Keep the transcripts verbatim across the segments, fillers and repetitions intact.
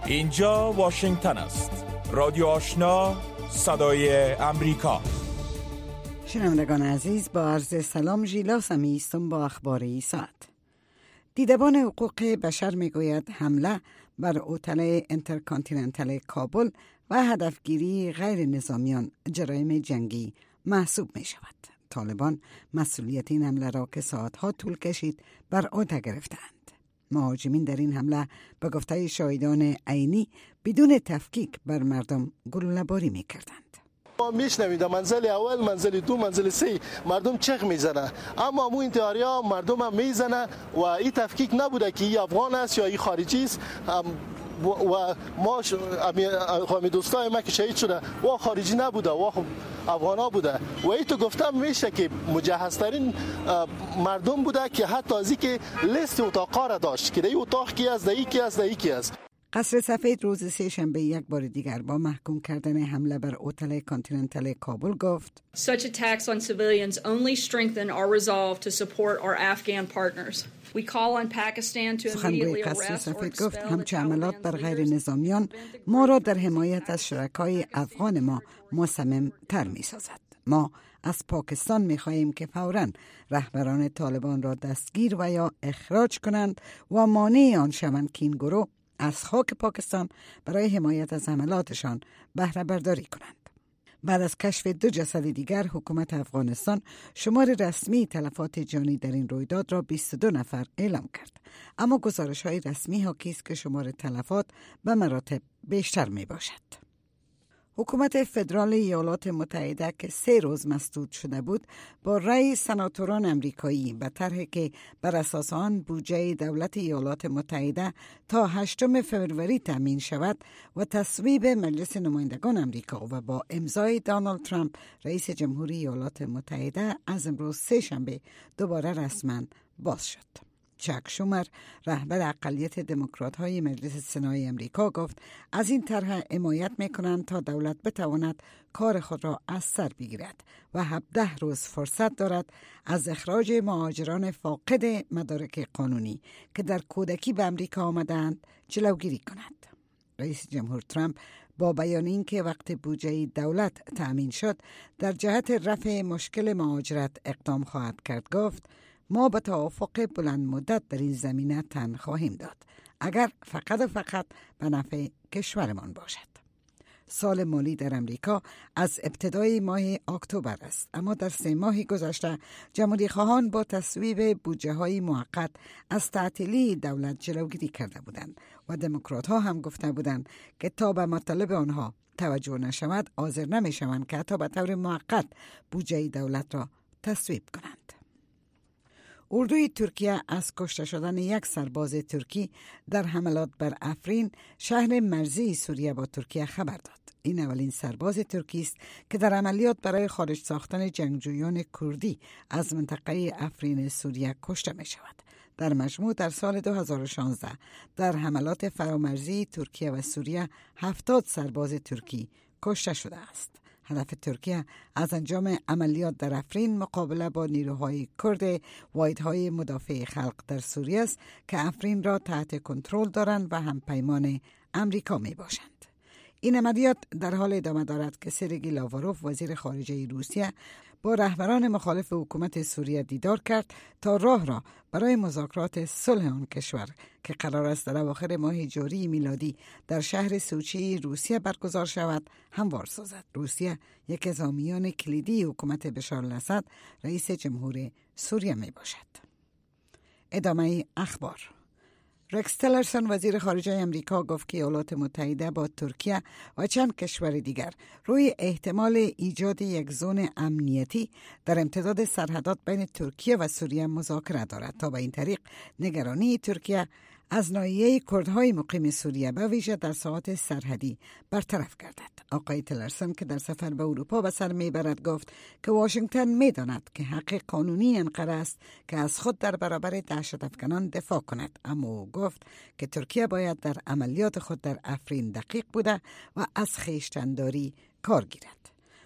اینجا واشنگتن است. رادیو آشنا، صدای امریکا. شنوندگان عزیز، با عرض سلام، ژیلا سمی هستم با اخبار این ساعت. دیدبان حقوق بشر میگوید حمله بر هتل انترکانتیننتال کابل و هدفگیری غیر نظامیان جرایم جنگی محسوب می شود. طالبان مسئولیت این حمله را که ساعتها طول کشید بر عهده گرفتند. مهاجمین در این حمله به گفته شاهدان عینی بدون تفکیک بر مردم گلوله‌باری می‌کردند. ما میشنوید منزل اول، منزل دو، منزل سه مردم چغ میزنه، اما مو انتحاریا مردم هم میزنه و این تفکیک نبوده که این افغان است یا این خارجی است. و ما همین دوستای ما که شهید شده و خارجی نبوده و افغانا بوده و این تو گفتم میشه که مجهزترین مردم بوده که حتی از این که لیست اتاقا را داشت که این اتاق کی است، این کی است، این کی است. قصر سفید روز سه شنبه یک بار دیگر با محکوم کردن حمله بر هتل کانتیننتال کابل گفت Such attacks on civilians only strengthen our resolve to support our Afghan partners. We call on Pakistan to immediately arrest or expel همچه حملات بر غیر نظامیان ما را در حمایت از شرکای افغان ما مصمم تر می سازد. ما از پاکستان می خواهیم که فوراً رهبران طالبان را دستگیر و یا اخراج کنند و مانع آن شوند که این گروه از خاک پاکستان برای حمایت از حملاتشان بهره برداری کنند. بعد از کشف دو جسد دیگر، حکومت افغانستان شمار رسمی تلفات جانی در این رویداد را بیست و دو نفر اعلام کرد. اما گزارش‌های رسمی حاکی است که شمار تلفات به مراتب بیشتر می باشد. حکومت فدرال ایالات متحده که سه روز مسدود شده بود، با رأی سناتوران امریکایی به طرحی که بر اساس آن بودجه دولت ایالات متحده تا هشتم فوریه تامین شود و تصویب مجلس نمایندگان امریکا و با امضای دونالد ترامپ رئیس جمهوری ایالات متحده، از امروز سه شنبه دوباره رسما باز شد. چاک شومر، رهبر اقلیت دموکرات‌های مجلس سنای امریکا، گفت از این طرح حمایت می‌کنند تا دولت بتواند کار خود را از سر بگیرد و هفده روز فرصت دارد از اخراج مهاجران فاقد مدارک قانونی که در کودکی به امریکا آمدند جلوگیری کند. رئیس جمهور ترامپ با بیان این که وقت بودجه دولت تأمین شد در جهت رفع مشکل مهاجرت اقدام خواهد کرد، گفت ما به توافق بلند مدت در این زمینه تن خواهیم داد، اگر فقط و فقط به نفع کشورمان باشد. سال مالی در امریکا از ابتدای ماه اکتبر است، اما در سه ماه گذشته جمهوری خواهان با تصویب بودجه های موقت از تعطیلی دولت جلوگیری کرده بودند و دموکرات ها هم گفته بودند که تا به مطالب آنها توجه نشود حاضر نمی شوند که حتی به طور موقت بودجه دولت را تصویب کنند. اردوی ترکیه از کشته شدن یک سرباز ترکی در حملات بر افرین، شهر مرزی سوریه با ترکیه، خبر داد. این اولین سرباز ترکی است که در عملیات برای خارج ساختن جنگجویان کردی از منطقه افرین سوریه کشته می شود. در مجموع در سال دو هزار و شانزده در حملات فرامرزی ترکیه و سوریه هفتاد سرباز ترکی کشته شده است. هدف ترکیه از انجام عملیات در افرین مقابله با نیروهای کرد واحدهای مدافع خلق در سوریه است که افرین را تحت کنترل دارند و هم پیمان امریکا می باشند. این عملیات در حال ادامه دارد که سرگئی لاواروف، وزیر خارجه روسیه، با رهبران مخالف حکومت سوریه دیدار کرد تا راه را برای مذاکرات صلح آن کشور که قرار است در اواخر ماه جاری میلادی در شهر سوچی روسیه برگزار شود هموار سازد. روسیه یک از حامیان کلیدی حکومت بشار الاسد، رئیس جمهور سوریه می باشد. ادامه اخبار. رکس تیلرسون، وزیر خارجه امریکا، گفت که ایالات متحده با ترکیه و چند کشور دیگر روی احتمال ایجاد یک زون امنیتی در امتداد سرحدات بین ترکیه و سوریه مذاکره دارد تا به این طریق نگرانی ترکیه از ناحیه کردهای مقیم سوریه به ویژه در ساحات سرحدی برطرف گردد. آقای تیلرسون که در سفر به اروپا به سر میبرد گفت که واشنگتن میداند که حق قانونی انقره است که از خود در برابر دهشت افکنان دفاع کند، اما او گفت که ترکیه باید در عملیات خود در افرین دقیق بوده و از خویشتن‌داری کار گیرد.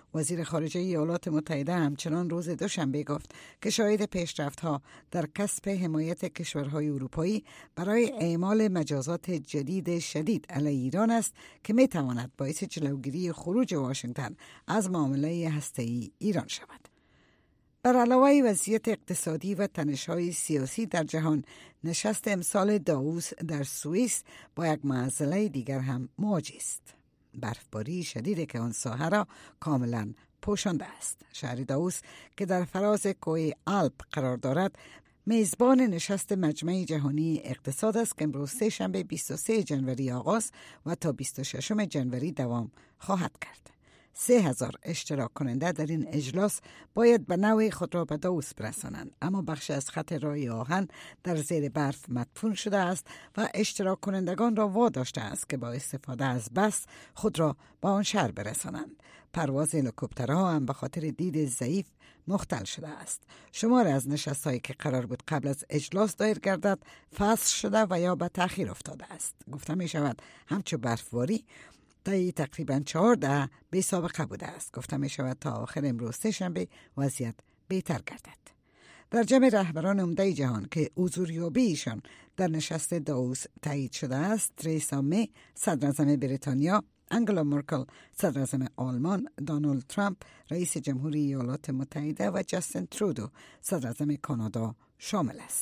وزیر خارجه ایالات متحده همچنان روز دوشنبه گفت که شاهد پیشرفت‌ها در کسب حمایت کشورهای اروپایی برای اعمال مجازات جدید شدید علیه ایران است که می‌تواند باعث جلوگیری خروج واشنگتن از معامله هسته‌ای ایران شود. بر علاوه وضعیت اقتصادی و تنش‌های سیاسی در جهان، نشست امسال داووس در سوئیس با یک معضله دیگر هم مواجه است. برفباری شدید که آن ساحه را کاملا پوشانده است. شهر داووس که در فراز کوه آلپ قرار دارد، میزبان نشست مجمع جهانی اقتصاد است که امروز سه شنبه بیست و سوم ژانویه آغاز و تا بیست و ششم ژانویه دوام خواهد کرد. سه هزار اشتراک کننده در این اجلاس باید به نوعی خود را به داووس برسانند، اما بخش از خط راه آهن در زیر برف مدفون شده است و اشتراک کنندگان را واداشته است که با استفاده از بس خود را به آن شهر برسانند. پرواز هلیکوپترها هم به خاطر دید ضعیف مختل شده است. شمار از نشست‌هایی که قرار بود قبل از اجلاس دایر گردد فصل شده و یا به تأخیر افتاده است. گفته می شود همچو برفباری تا تقریباً چهارده به سابقه بوده است. گفته می شود تا آخر امروز سه شنبه وضعیت بهتر گردد. در جمع رهبران عمده جهان که حضوریابی ایشان در نشست داووس تایید شده است، تریسا می صدراعظم بریتانیا، انگلا مرکل صدراعظم آلمان، دونالد ترامپ رئیس جمهوری ایالات متحده و جاستین ترودو صدراعظم کانادا شامل است.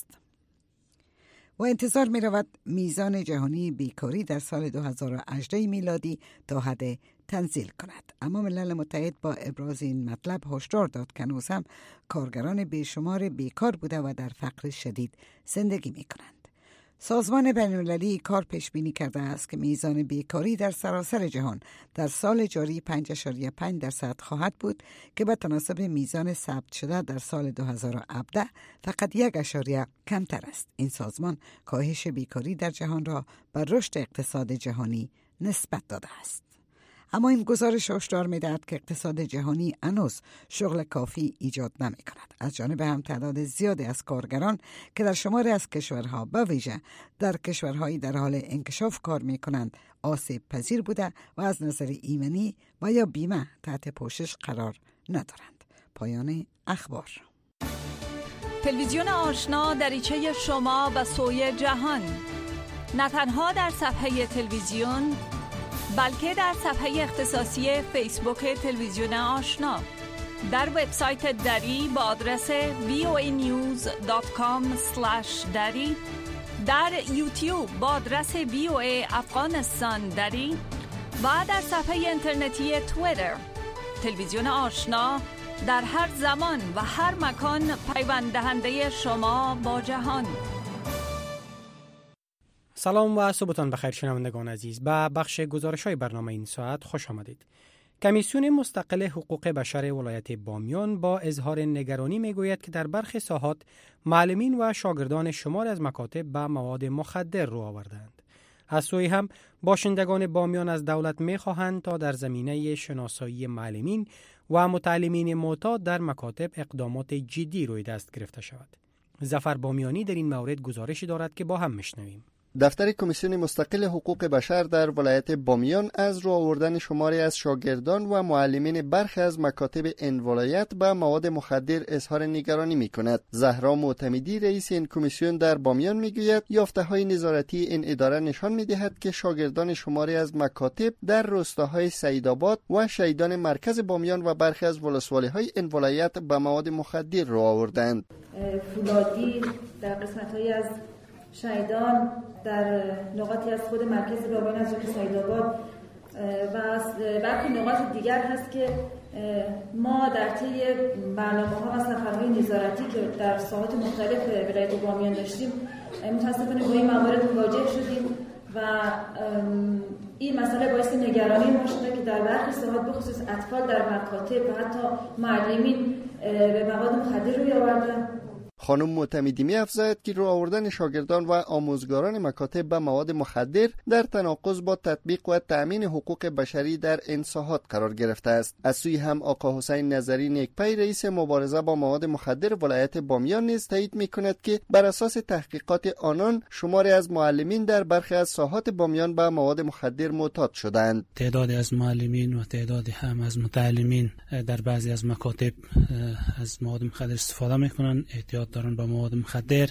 و انتظار می رود میزان جهانی بیکاری در سال دو هزار و هجده میلادی تا حد تنزیل کند. اما ملل متحد با ابراز این مطلب هشدار داد که هنوز هم کارگران بیشمار بیکار بوده و در فقر شدید زندگی می کنند. سازمان بین‌المللی کار پیش بینی کرده است که میزان بیکاری در سراسر جهان در سال جاری پنج اشاریه پنج درصد خواهد بود که به تناسب میزان ثبت شده در سال دو هزار و هفده فقط یک اشاریه کمتر است. این سازمان کاهش بیکاری در جهان را بر رشد اقتصاد جهانی نسبت داده است. اما این گزارش هشدار می‌دهد که اقتصاد جهانی هنوز شغل کافی ایجاد نمی‌کند. از جانب هم تعداد زیادی از کارگران که در شماری از کشورها به ویژه در کشورهایی در حال انکشاف کار می‌کنند آسیب پذیر بوده و از نظر ایمنی و یا بیمه تحت پوشش قرار ندارند. پایان اخبار. تلویزیون آشنا دریچه شما به سوی جهان، نه تنها در صفحه تلویزیون بلکه در صفحه اختصاصی فیسبوک تلویزیون آشنا، در وبسایت دری با آدرس وی او ای نیوز دات کام اسلش دری، در یوتیوب با آدرس وی او ای افغانستان دری و در صفحه اینترنتی توییتر. تلویزیون آشنا در هر زمان و هر مکان پیوند دهنده شما با جهان. سلام و صبحتان بخیر شنوندگان عزیز. به بخش گزارش‌های برنامه این ساعت خوش آمدید. کمیسیون مستقل حقوق بشر ولایت بامیان با اظهار نگرانی میگوید که در برخی ساحات معلمین و شاگردان شمار از مکاتب به مواد مخدر رو آوردند. از سوی هم باشندگان بامیان از دولت میخواهند تا در زمینه شناسایی معلمین و متعلمین معتاد در مکاتب اقدامات جدی روی دست گرفته شود. ظفر بامیانی در این مورد گزارشی دارد که با هم میشنویم. دفتر کمیسیون مستقل حقوق بشر در ولایت بامیان از رو آوردن شماری از شاگردان و معلمین برخی از مکاتب این ولایت به مواد مخدر اظهار نگرانی می کند. زهرا معتمدی رئیس این کمیسیون در بامیان می گوید یافته های نظارتی این اداره نشان می دهد که شاگردان شماری از مکاتب در روستاهای سعیدآباد و شهیدان مرکز بامیان و برخی از ولسوالی های این ولایت به مواد مخدر رو آوردند. فولادی در قسمت‌های از شهیدان در نقاطی از خود مرکز بامیان از جمله سعیدآباد و برخی نقاط دیگر هست که ما در طی برنامه‌ها و سفرهای نظارتی که در ساحات مختلف ولایت بامیان داشتیم متأسفانه با این موارد مواجه شدیم و این مسئله باعث نگرانی ما شده که در برخی ساحات به خصوص اطفال در مکاتب و حتی معلمین به مواد مخدر روی آوردن. خانم معتمدی می‌افزاید که راه آوردن شاگردان و آموزگاران مکاتب به مواد مخدر در تناقض با تطبیق و تأمین حقوق بشری در انصاحات قرار گرفته است. از سوی هم آقا حسین نظری نیکپی رئیس مبارزه با مواد مخدر ولایت بامیان نیز تایید می‌کند که بر اساس تحقیقات آنان شماری از معلمین در برخی از ساحات بامیان به مواد مخدر معتاد شدند. تعدادی از معلمین و تعدادی هم از متعلمین در بعضی از مکاتب از مواد مخدر استفاده میکنن، اعتیاد دارن به مواد مخدر.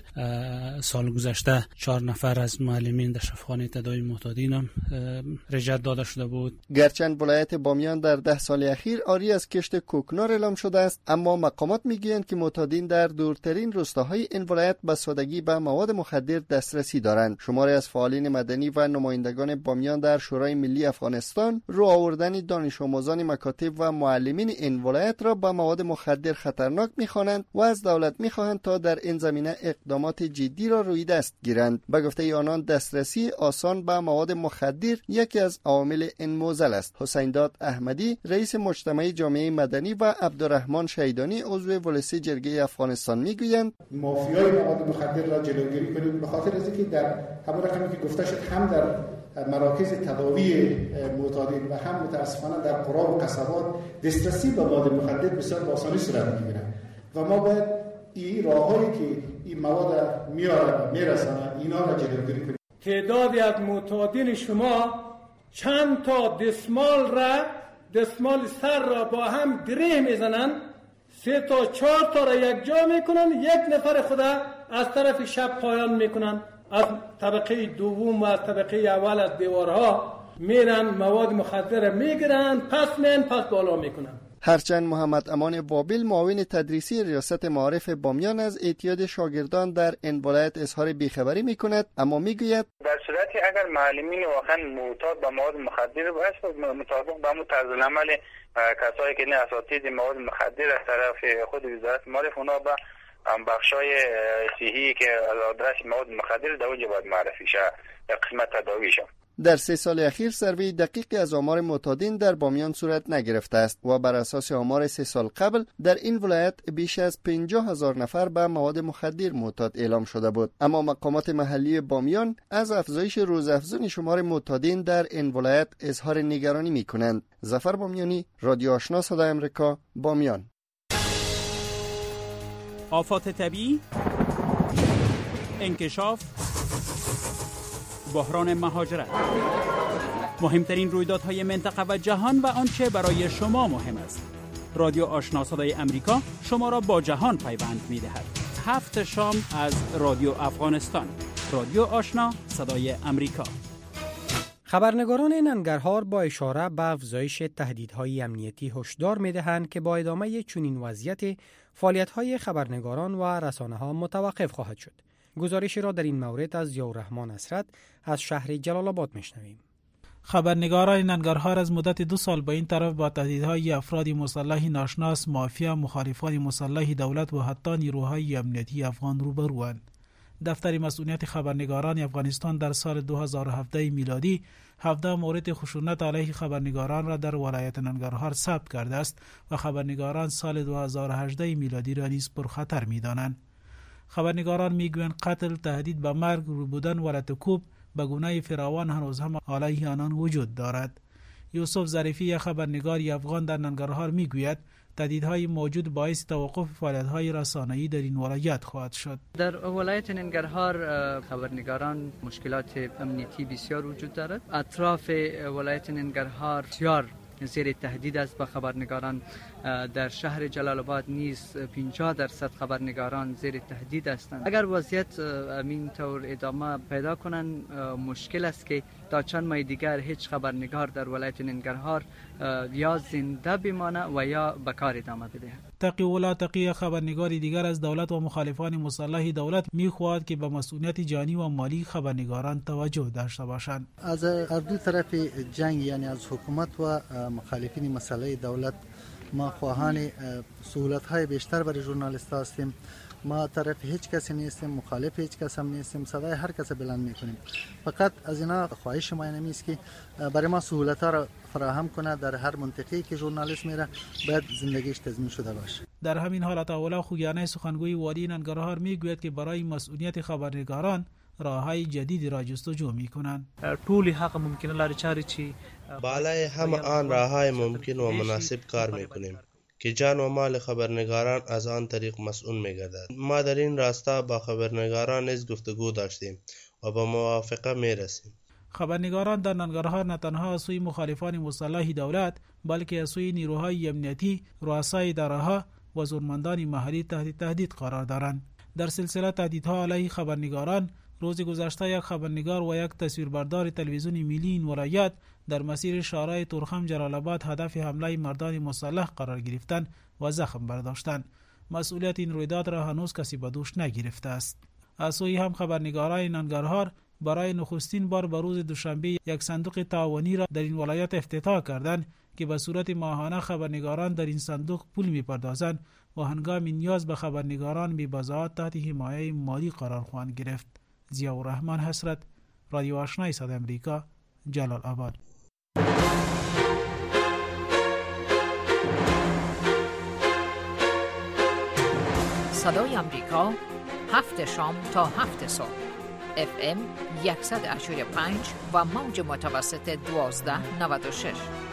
سال گذشته چهار نفر از معلمین در شفاخانه تداوی معتادین هم رجعت داده شده بود. گرچند ولایت بامیان در ده سال اخیر آری از کشت کوکنار اعلام شده است، اما مقامات میگویند که معتادین در دورترین روستاهای این ولایت به سادگی به مواد مخدر دسترسی دارند. شماری از فعالین مدنی و نمایندگان بامیان در شورای ملی افغانستان راه آوردن دانش آموزان مکاتب و معلمین این ولایت را به مواد مخدر خطرناک می‌خوانند و از دولت می‌خواهند تا در این زمینه اقدامات جدی را روی دست گیرند. به گفته آنان دسترسی آسان به مواد مخدر یکی از عوامل این معضل است. حسین داد احمدی رئیس مجتمع جامعه مدنی و عبدالرحمن شیدانی عضو ولسی جرگه افغانستان میگویند مافیای مواد مخدر را جلوگیری کنیم، به خاطر از اینکه در همون رقمی که گفته شد هم در مراکز تداوی معتادین و هم متاسفانه در قرى و قصبات دسترسی به مواد مخدر بسیار با آسانی صورت میگیره و ما باید این راههایی که این مواد میاره میرسونه اینا را جلوگیری کنیم. تعدادی از معتادین شما چند تا دستمال را دستمال سر را با هم گره میزنن، سه تا چهار تا را یک جا میکنن، یک نفر خدا از طرف شب پایان میکنن، از طبقه دوم و از طبقه اول از دیوارها میرن مواد مخدر میگیرن، پس میان پس بالا میکنن. هرچند محمد امان بابل معاون تدریسی ریاست معارف بامیان از اعتیاد شاگردان در این ولایت اظهار بیخبری میکند، اما میگوید در صورتی اگر معلمین واقعا معتاد به مواد مخدر باشه مطابق به طرز العمل کسایی که نه اساتید مواد مخدر از طرف خود وزارت معارف اونا به بخشای صحی که آدرس مواد مخدر در اونجا باید معرفی شه در قسمت تداوی شه. در سه سال اخیر سروی دقیقی از آمار معتادین در بامیان صورت نگرفته است و بر اساس آمار سه سال قبل در این ولایت بیش از پنجاه هزار نفر به مواد مخدر معتاد اعلام شده بود. اما مقامات محلی بامیان از افزایش روزافزون شمار معتادین در این ولایت اظهار نگرانی می کنند. ظفر بامیانی، رادیو آشنا صدای آمریکا، بامیان. آفات طبیعی، انکشاف، بحران مهاجرت، مهمترین رویدادهای منطقه و جهان و آنچه برای شما مهم است. رادیو آشنا صدای امریکا شما را با جهان پیوند می‌دهد. هفت شام از رادیو افغانستان. رادیو آشنا صدای امریکا. خبرنگاران ننگرهار با اشاره به افزایش تهدیدهای امنیتی هشدار می‌دهند که با ادامه چنین وضعیت فعالیت‌های خبرنگاران و رسانه‌ها متوقف خواهد شد. گزارشی را در این مورد از ضیاءالرحمن اسرت از شهر جلال آباد میشنویم. خبرنگاران ننگرهار از مدت دو سال به این طرف با تهدیدهای افراد مسلح ناشناس، مافیا، مخالفان مسلح دولت و حتی نیروهای امنیتی افغان روبروند. دفتر مسئولیت خبرنگاران افغانستان در سال دو هزار و هفده میلادی هفده مورد خشونت علیه خبرنگاران را در ولایت ننگرهار ثبت کرده است و خبرنگاران سال دو هزار و هجده میلادی را نیز پرخطر می‌دانند. خبرنگاران میگویند قتل، تهدید به مرگ، رو بودن و رتکوب به گونه فراوان هنوز هم علیه آنان وجود دارد. یوسف ظریفی خبرنگاری افغان در ننگرهار میگوید تهدیدهای موجود باعث توقف فعالیت‌های رسانه‌ای در این ولایت خواهد شد. در ولایت ننگرهار خبرنگاران مشکلات امنیتی بسیار وجود دارد. اطراف ولایت ننگرهار بسیار زیر تهدید است به خبرنگاران. در شهر جلال آباد نیز پنجاه درصد خبرنگاران زیر تهدید هستند. اگر وضعیت همین طور ادامه پیدا کنند مشکل است که تا چند ماه دیگر هیچ خبرنگار در ولایت ننگرهار یا زنده بمانه و یا به کار ادامه بده. تقی ولا تقی خبرنگاری دیگر از دولت و مخالفان مسلح دولت می‌خواهد که به مسئولیت جانی و مالی خبرنگاران توجه داشته باشند. از هر دو طرف جنگ یعنی از حکومت و مخالفین مسلح دولت ما خواهان سهولت‌های بیشتر برای ژورنالیست‌ها هستیم ما طرف هیچ کسی نیستیم، مخالف هیچ کس هم نیستیم، صدای هر کس بلند میکنیم. فقط از اینا خواهش ما اینه است که برای ما سهولت ها را فراهم کنه. در هر منطقه‌ای که ژورنالیست میره باید زندگیش تضمین شده باشه. در همین حال عطاالله خوگیانه سخنگوی والی ننگرهار میگوید که برای مسئولیت خبرنگاران راههای جدیدی را جستجو میکنند. طول حق ممکنه لاری چاری چی بالای همه آن راههای ممکن و مناسب کار میکنیم که جان و مال خبرنگاران از آن طریق مسئول میگردد. ما در این راستا با خبرنگاران نیز گفتگو داشتیم و با موافقه میرسیم. خبرنگاران در ننگرهار نه تنها از سوی مخالفان مسلح دولت بلکه از سوی نیروهای امنیتی، رؤسای اداره‌ها و زورمندان محلی تحت تهدید قرار دارند. در سلسله تهدیدها علیه خبرنگاران، روز گذشته یک خبرنگار و یک تصویربردار تلویزیون ملی این ولایت در مسیر شارع تورخم جلال آباد هدف حمله مردان مسلح قرار گرفتند و زخم برداشتند. مسئولیت این رویداد را هنوز کسی به دوش نگرفته است. از سوی هم خبرنگاران ننگرهار برای نخستین بار به روز دوشنبه یک صندوق تعاونی را در این ولایت افتتاح کردند که به صورت ماهانه خبرنگاران در این صندوق پول می‌پردازند و هنگام نیاز به خبرنگاران بی بضاعت تحت حمایه مالی قرار خواهند گرفت. ضیاءالرحمن حسرت، رادیو آشنای صدای امریکا، جلال آباد. صدای امریکا، هفت شام تا هفت صبح، اف ام صد و هشت و پنج و موج متوسط دوازده نود و شش.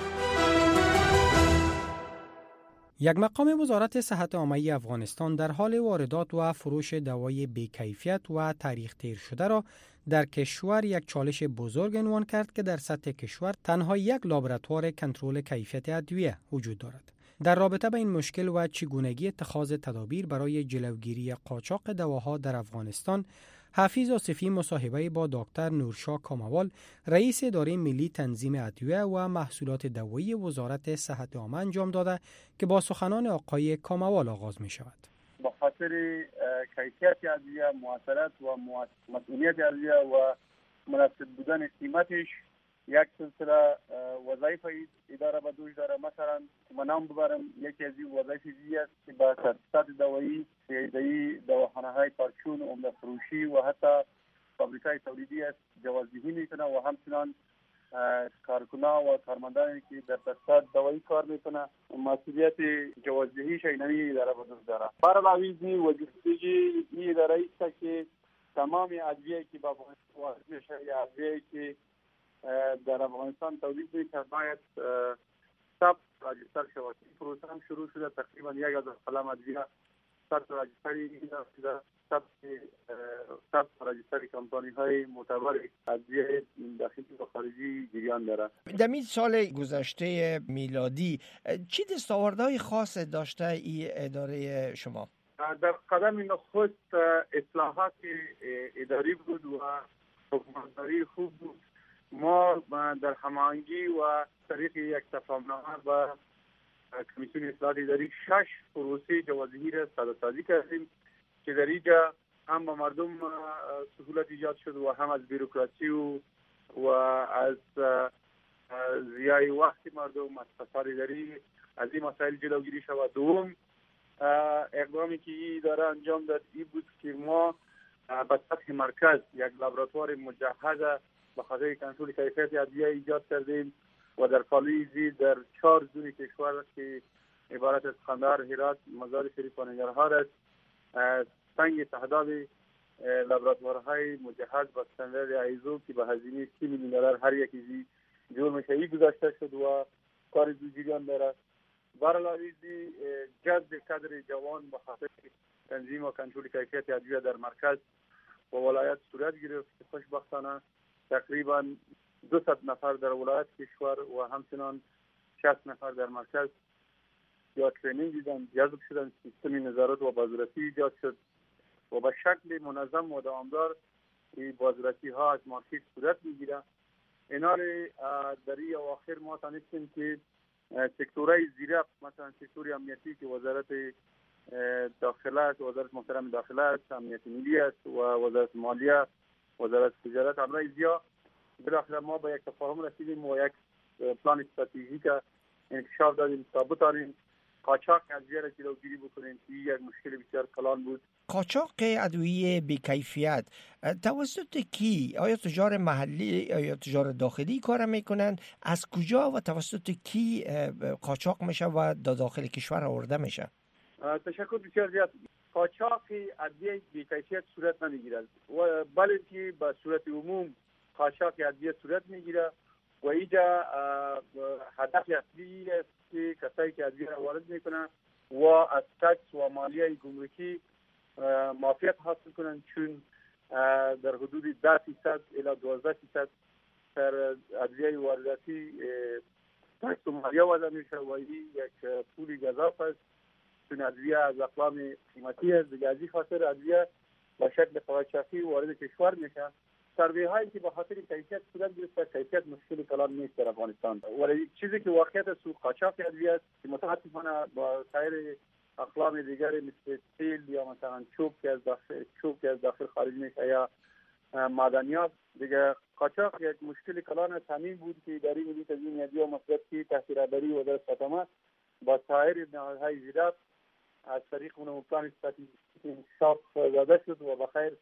یک مقام وزارت صحت عامه افغانستان در حال واردات و فروش دوای بی‌کیفیت و تاریخ تیر شده را در کشور یک چالش بزرگ عنوان کرد که در سطح کشور تنها یک لابراتوار کنترل کیفیت ادویه وجود دارد. در رابطه با این مشکل و چگونگی اتخاذ تدابیر برای جلوگیری قاچاق دواها در افغانستان، حفیظ آصفی مصاحبه با دکتر نورشاه کاموال، رئیس اداره ملی تنظیم ادویه و محصولات دوایی وزارت صحت عامه انجام داده که با سخنان آقای کاموال آغاز می شود. با خاطر کیفیت ادویه، مؤثریت و مسئولیت ادویه و مناسب بودن قیمتش، یک سلسله وظایف اداره به دوش داره. مثلا من نام ببرم، یکی از این وظایف دیگه است که با تاسیسات دوایی، پیدایی دواخانه‌های پرچون، عمده فروشی و حتی فابریکای تولیدی است جوازدهی میکنه و همچنان کارکنان و کارمندانی که در تاسیسات دوایی کار میکنه مسئولیت جوازدهیش اینمی اداره به دوش داره. برای عویزی وظیفه این اداره است که تمام ادویه‌ای که با افغانستان وارد میشه یا ادویه‌ای که در افغانستان تولید میشه باید ثبت راجستر شود. این پروسه هم شروع شده. تقریبا یک هزار قلم ادویه ثبت راجستری شده. ثبت ثبت راجستری کمپانی های معتبر ادویه داخلی و خارجی جریان داره. در این سال گذشته میلادی چی دستاوردهای خاص داشته این اداره شما؟ در قدم نخست اصلاحات اداری بود و حکومتداری خوب بود. ما در هماهنگی و طریق یک تفاهمنامه با کمیسیون اصلاحات اداری شش پروسه جوازدهی را سازی کردیم که در اینجا هم به مردم سهولت ایجاد شد و هم از بیروکراسی و و از ضیاع وقت مردم، از فساد اداری، از این مسائل جلوگیری شود. دوم اقدامی که این اداره انجام داد این بود که ما به سطح مرکز یک لابراتوار مجهز به خاطر کنترل کیفیت ادویه ایجاد کردیم و در پالوی زیر در چهار زون کشور که عبارت از قندهار، هرات، مزار شریف و ننگرهار است سنگ تعداد لابراتوارهای مجهز با استاندارد آیزو که به هزینه سی میلیون دلار هر یکی جور میشه ای گذاشته شد و کار دو جریان دارد. برعلاوه جذب کادر جوان به خاطر تنظیم و کنترل کیفیت ادویه در مرکز و ولایت صورت گرفت. خوشبختانه تقریبا دویست نفر در ولایت کشور و همچنان شصت نفر در مرکز یا ترینینگ دیدن، جذب شدن، سیستم نظارت و بازرسی ایجاد شد و به شکل منظم و دوامدار این بازرسی ها از مارکت صورت میگیره. اینا در این اواخر ما تانستیم که سکتورهای زیرا مثلا سکتور امنیتی که وزارت داخله است، وزارت محترم داخله است، امنیت ملی است و وزارت مالیه، وزارت تجارت، امرای زیاد بالاخره ما به یک تفاهم رسیدیم و یک پلان استراتژیک انکشاف دادیم تا بتانیم قاچاق ادویه را جلوگیری بکنیم که یک مشکل بسیار کلان بود. قاچاق ادویه بی‌کیفیت توسط کی؟ آیا تجار محلی یا تجار داخلی کار میکنن؟ از کجا و توسط کی قاچاق میشه و در داخل کشور آورده میشه؟ تشکر بسیار زیاد. قاچاق ادویه بی‌کیفیت صورت نمیگیرد و بلکه به صورت عموم قاچاق ادویه صورت میگیره و اینجا هدف اصلی است که کسایی که ادویه را وارد میکنن و از تکس و مالیه گمرکی معافیت حاصل کنن، چون در حدود ده فیصد الی دوازده فیصد در ادویه وارداتی تکس و مالیه وضع میشه و این یک پول گزاف است، چون ادویه از اقلام قیمتی است. دیگه از این خاطر ادویه با شکل قاچاقی وارد کشور میشه. سروی هایی که به خاطر کیفیت صورت گرفته، کیفیت مشکل کلان نیست در افغانستان، ولی چیزی که واقعیت است قاچاق ادویه است که متاسفانه با سایر اقلام دیگر مثل تیل یا مثلا چوب که از داخل چوب که از داخل خارج میشه یا معدنیات دیگه، قاچاق یک مشکل کلان تامین بود که اداره ملی تنظیم ادویه و مصرف تحت رهبری وزارت خدمات با سایر نهادهای زیرا از طریق اون پلان استراتژیک انکشاف داده شد و بخیر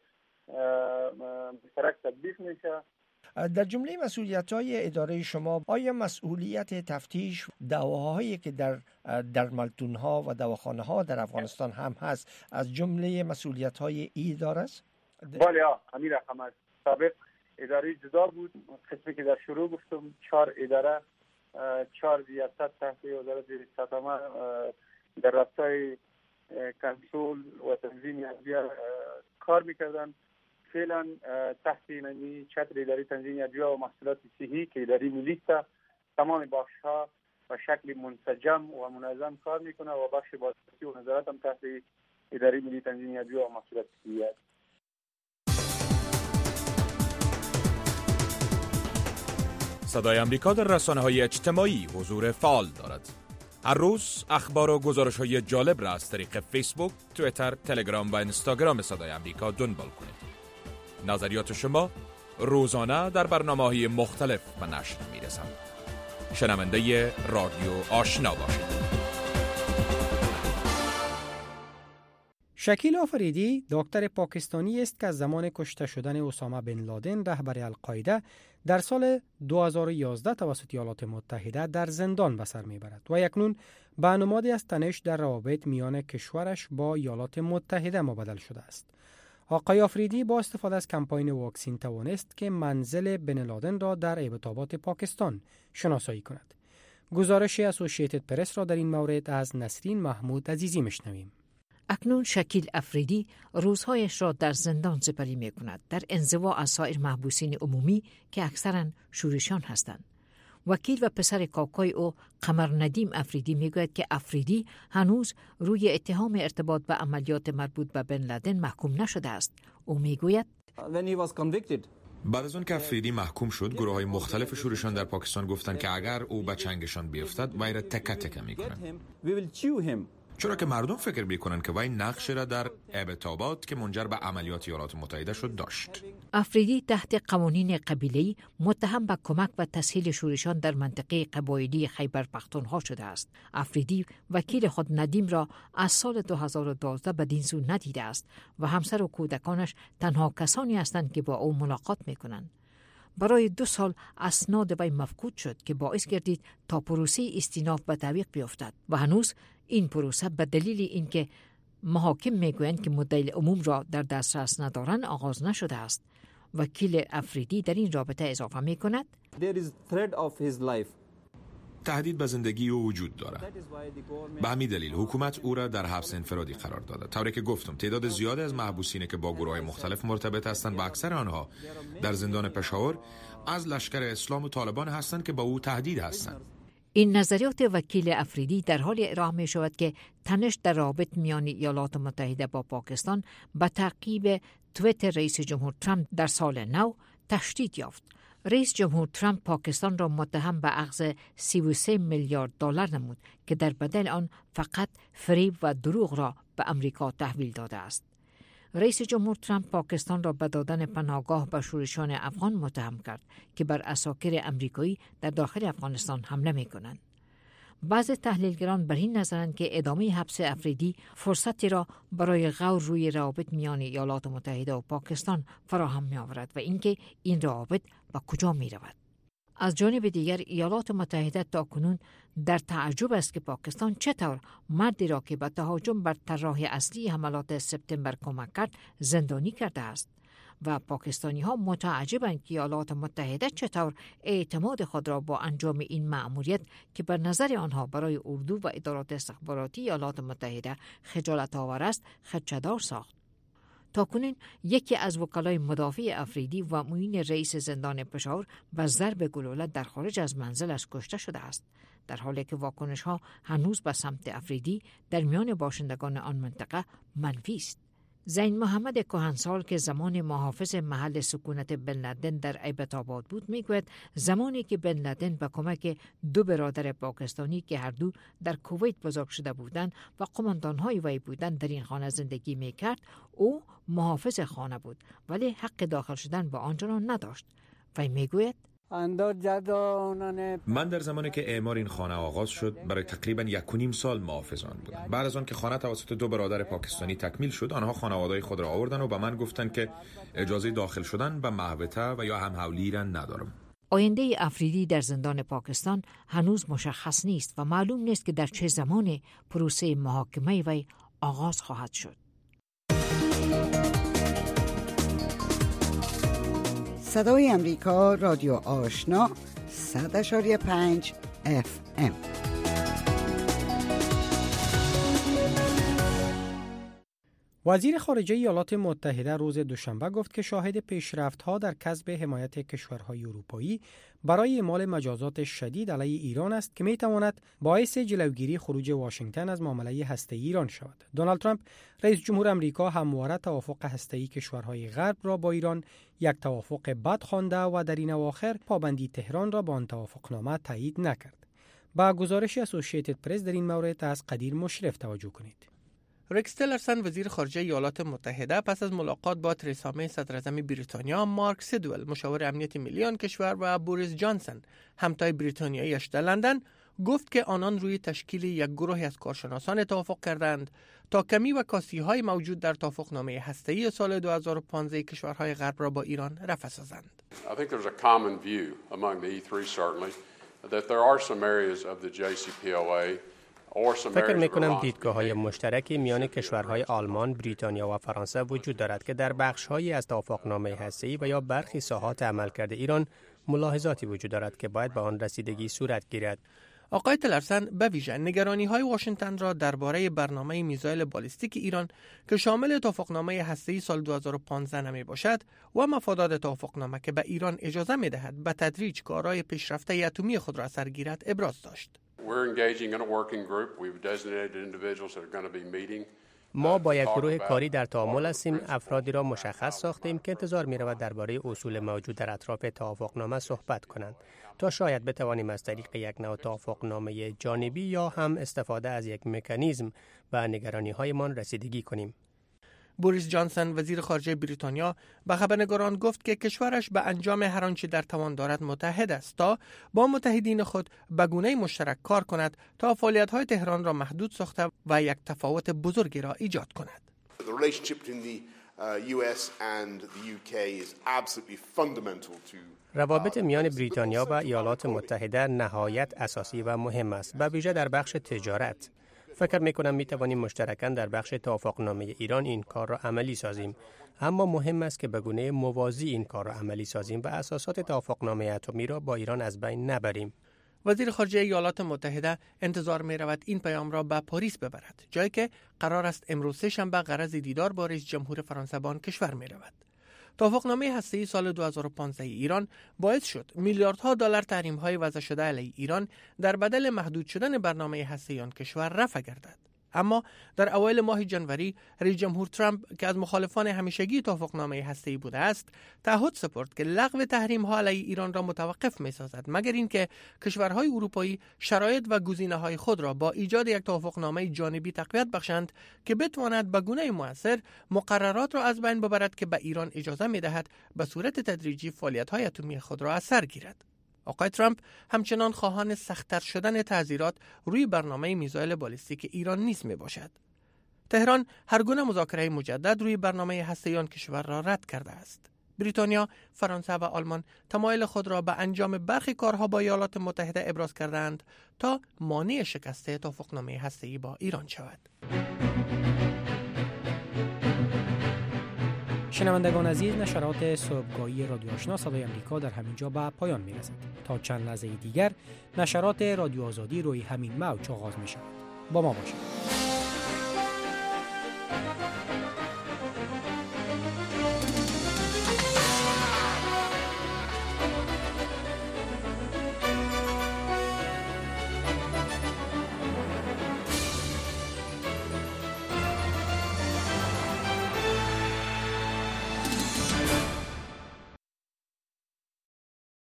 مشترک تطبیق میشه. در جمله مسئولیت‌های اداره شما آیا مسئولیت تفتیش دواهایی که در درملتون‌ها و دواخانه‌ها در افغانستان هم هست از جمله مسئولیت‌های ای اداره است؟ بله ها، همین رقم است. سابق اداره جدا بود، قسمی که در شروع گفتم چهار اداره چهار ریاست تحت وزارت خدمات در راستای کنترل و تنظیم ادویه کار می‌کردند. فعلا تحت این چتر اداره تنظیم ادویه و محصولات صحی که اداره ملی است، تمام بخش‌ها به شکل منسجم و منظم کار میکنه و بخش بازرسی و نظارت هم تحت اداره ملی تنظیم ادویه و محصولات صحی است. صدای آمریکا در رسانه‌های اجتماعی حضور فعال دارد. هر روز اخبار و گزارش‌های جالب را از طریق فیسبوک، توییتر، تلگرام و اینستاگرام صدای آمریکا دنبال کنید. نظریات شما روزانه در برنامه‌های مختلف به نشر می‌رسند. شنونده رادیو آشنا باشید. شکیل آفریدی دکتر پاکستانی است که از زمان کشته شدن اسامه بن لادن رهبر القاعده در سال دو هزار و یازده توسط ایالات متحده در زندان به سر میبرد و اکنون به نمادی از تنش در روابط میان کشورش با ایالات متحده مبدل شده است. آقای آفریدی با استفاده از کمپاین واکسین توانست که منزل بن لادن را در ایبت‌آباد پاکستان شناسایی کند. گزارش اسوسییتد پرس را در این مورد از نسرین محمود عزیزی مشنویم. اکنون شکیل آفریدی روزهایش را در زندان سپری می کند، در انزوا از سایر محبوسین عمومی که اکثرا شورشیان هستند. وکیل و پسر کاکای او قمر ندیم آفریدی می گوید که آفریدی هنوز روی اتهام ارتباط به عملیات مربوط به بن لادن محکوم نشده است. او می گوید بعد از اون که آفریدی محکوم شد، گروه های مختلف شورشیان در پاکستان گفتند که اگر او به چنگشان بیفتد وی را تکه تکه می کنند، چرا که مردم فکر میکنن که وی نقش را در ایبت‌آباد که منجر به عملیات ایالات متحده شد داشت. آفریدی تحت قوانین قبیله‌ای متهم به کمک و تسهیل شورشیان در منطقه قبایلی خیبر پختونخوا شده است. آفریدی وکیل خود ندیم را از سال دو هزار و دوازده بدین سو ندیده است و همسر و کودکانش تنها کسانی هستند که با او ملاقات میکنند. برای دو سال اسناد وی مفقود شد که باعث گردید تا پروسه استیناف به تعویق بیفتد و هنوز این پروسه به دلیل اینکه محاکم میگویند که مدعی عموم را در دسترس ندارند آغاز نشده است. وکیل آفریدی در این رابطه اضافه میکند تهدید به زندگی او وجود دارد. به همین دلیل حکومت او را در حبس انفرادی قرار داده. طوری که گفتم تعداد زیادی از محبوسینی که با گروه‌های مختلف مرتبط هستند و اکثر آنها در زندان پشاور از لشکر اسلام و طالبان هستند که با او تهدید هستند. این نظریات وکیل آفریدی در حال ارائه می شود که تنش در رابط میان ایالات متحده با پاکستان به تعقیب توییت رئیس جمهور ترامپ در سال نو تشدید یافت. رئیس جمهور ترامپ پاکستان را متهم به اخذ سی و سه میلیارد دلار نمود که در بدل آن فقط فریب و دروغ را به امریکا تحویل داده است. رئیس جمهور ترامپ پاکستان را به دادن پناهگاه به شورشیان افغان متهم کرد که بر اساکر امریکایی در داخل افغانستان حمله می کنند. بعضی تحلیلگران بر این نظرند که ادامه حبس افریدی فرصتی را برای غور روی روابط میان ایالات متحده و پاکستان فراهم می آورد و اینکه این روابط به کجا می رود. از جانب دیگر ایالات متحده تاکنون در تعجب است که پاکستان چطور مردی را که به تهاجم بر طراح اصلی حملات سپتامبر کمک کرد زندانی کرده است و پاکستانی ها متعجبند که ایالات متحده چطور اعتماد خود را با انجام این مأموریت که بر نظر آنها برای اردو و ادارات استخباراتی ایالات متحده خجالت آور است خدشه‌دار ساخت. تاکنون یکی از وکلای مدافع افریدی و معین رئیس زندان پشاور به ضرب گلوله در خارج از منزلش کشته شده است، در حالی که واکنش ها هنوز به سمت افریدی در میان باشندگان آن منطقه منفی است. زین محمد کهنسال که زمان محافظ محل سکونت بن لادن در ایبت آباد بود میگوید زمانی که بن لادن به کمک دو برادر پاکستانی که هر دو در کویت بزرگ شده بودند و قماندان‌های وی بودند در این خانه زندگی میکرد، او محافظ خانه بود ولی حق داخل شدن به آنجا را نداشت. وی میگوید من در زمانی که اعمار این خانه آغاز شد برای تقریبا یک و نیم سال محافظ آن بودم. بعد از آن که خانه توسط دو برادر پاکستانی تکمیل شد، آنها خانواده‌های خود را آوردن و به من گفتند که اجازه داخل شدن به محوطه و یا هم حولی را ندارم. آینده افریدی در زندان پاکستان هنوز مشخص نیست و معلوم نیست که در چه زمان پروسه محاکمه وی آغاز خواهد شد. صدای امریکا، رادیو آشنا، صد اشاری پنج اف ام. وزیر خارجه ایالات متحده روز دوشنبه گفت که شاهد پیشرفت‌ها در کسب حمایت کشورهای اروپایی برای اعمال مجازات شدید علیه ایران است که می‌تواند باعث جلوگیری خروج واشنگتن از معامله هسته‌ای ایران شود. دونالد ترامپ رئیس جمهور آمریکا همواره توافق هسته‌ای کشورهای غرب را با ایران یک توافق بد خوانده و در این اواخر پابندی تهران را با آن توافقنامه تایید نکرد. با گزارش اسوسییتد پرس در این مورد از قدیر مشرف توجه کنید. رکس تیلرسن وزیر خارجه ایالات متحده پس از ملاقات با تریسا می صدراعظم بریتانیا، مارک سیدول مشاور امنیت ملی آن کشور و بوریس جانسن همتای بریتانیایی‌اش در لندن گفت که آنان روی تشکیل یک گروه از کارشناسان توافق کردند تا کمی و کاستی‌های موجود در توافقنامه هسته‌ای سال دو هزار و پانزده کشورهای غرب را با ایران رفع سازند. I think there's a common view among the E three certainly that there are some areas of the J C P O A. فکر میکنم دیدگاه‌های مشترکی میان کشورهای آلمان، بریتانیا و فرانسه وجود دارد که در بخش‌هایی از توافقنامه هسته‌ای و یا برخی ساحات عملکرد ایران ملاحظاتی وجود دارد که باید به آن رسیدگی صورت گیرد. آقای تلرسن به ویژه نگرانی‌های واشنگتن را درباره برنامه میزایل بالیستیک ایران که شامل توافقنامه هسته‌ای سال دو هزار و پانزده نمی باشد و مفادات توافقنامه که به ایران اجازه می‌دهد به تدریج کارهای پیشرفته اتمی خود را سر گیرد ابراز داشت. ما با یک گروه کاری در تعامل هستیم. افرادی را مشخص ساختیم که انتظار می رود درباره اصول موجود در اطراف توافقنامه صحبت کنند تا شاید بتوانیم از طریق یک نوع توافقنامه جانبی یا هم استفاده از یک مکانیزم به نگرانی هایمان رسیدگی کنیم. بوریس جانسن وزیر خارجه بریتانیا به خبرنگاران گفت که کشورش به انجام هر آنچه در توان دارد متحد است تا با متحدین خود به گونه مشترک کار کند تا فعالیت‌های تهران را محدود ساخته و یک تفاوت بزرگی را ایجاد کند. روابط میان بریتانیا و ایالات متحده نهایت اساسی و مهم است، به ویژه در بخش تجارت. فکر میکنم میتوانیم مشترکاً در بخش توافقنامه ایران این کار را عملی سازیم، اما مهم است که به گونه موازی این کار را عملی سازیم و اساسات توافقنامه اتمی را با ایران از بین نبریم. وزیر خارجه ایالات متحده انتظار می رود این پیام را به پاریس ببرد، جایی که قرار است امروز سه شنبه غرض دیدار با رئیس جمهور فرانسه با آن کشور می رود. توافقنامه هسته‌ای سال دو هزار و پانزده ایران باعث شد میلیاردها دلار تحریم‌های وضع شده علیه ایران در بدل محدود شدن برنامه هسته‌ای آن کشور رفع گردد. اما در اوایل ماه جنوری رئیس جمهور ترامپ که از مخالفان همیشگی توافقنامه هسته‌ای بوده است، تعهد سپرد که لغو تحریم‌ها علیه ایران را متوقف می‌سازد مگر اینکه کشورهای اروپایی شرایط و گزینه‌های خود را با ایجاد یک توافقنامه جانبی تقویت بخشند که بتواند به گونه مؤثر مقررات را از بین ببرد که به ایران اجازه می‌دهد به صورت تدریجی فعالیت‌های اتمی خود را از سر گیرد. آقای ترامپ همچنان خواهان سخت‌تر شدن تعزیرات روی برنامه میزایل بالستیک ایران نیز میباشد. تهران هر گونه مذاکره مجدد روی برنامه هسته‌ای آن کشور را رد کرده است. بریتانیا، فرانسه و آلمان تمایل خود را به انجام برخی کارها با ایالات متحده ابراز کردند تا مانع شکست توافقنامه هسته‌ای با ایران شود. شنوندگان عزیز، نشرات صبحگاهی رادیو آشنا صدای آمریکا در همین جا به پایان می‌رسد. تا چند لحظه دیگر نشرات رادیو آزادی روی همین موج آغاز می‌شود. با ما باشید.